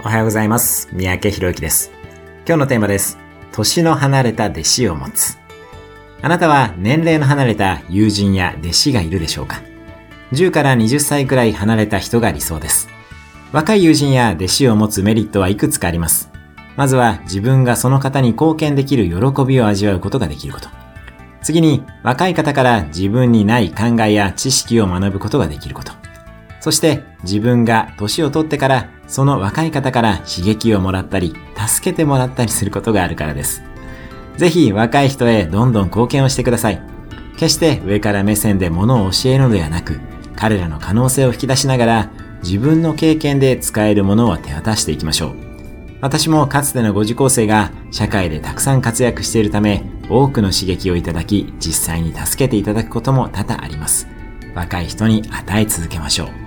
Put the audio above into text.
おはようございます。三宅宏之です。今日のテーマです。年の離れた弟子を持つ。あなたは年齢の離れた友人や弟子がいるでしょうか？ 10 から20歳くらい離れた人が理想です。若い友人や弟子を持つメリットはいくつかあります。まずは自分がその方に貢献できる喜びを味わうことができること。次に若い方から自分にない考えや知識を学ぶことができること。そして自分が年を取ってからその若い方から刺激をもらったり助けてもらったりすることがあるからです。ぜひ若い人へどんどん貢献をしてください。決して上から目線で物を教えるのではなく、彼らの可能性を引き出しながら自分の経験で使えるものを手渡していきましょう。私もかつてのご受講生が社会でたくさん活躍しているため、多くの刺激をいただき実際に助けていただくことも多々あります。若い人に与え続けましょう。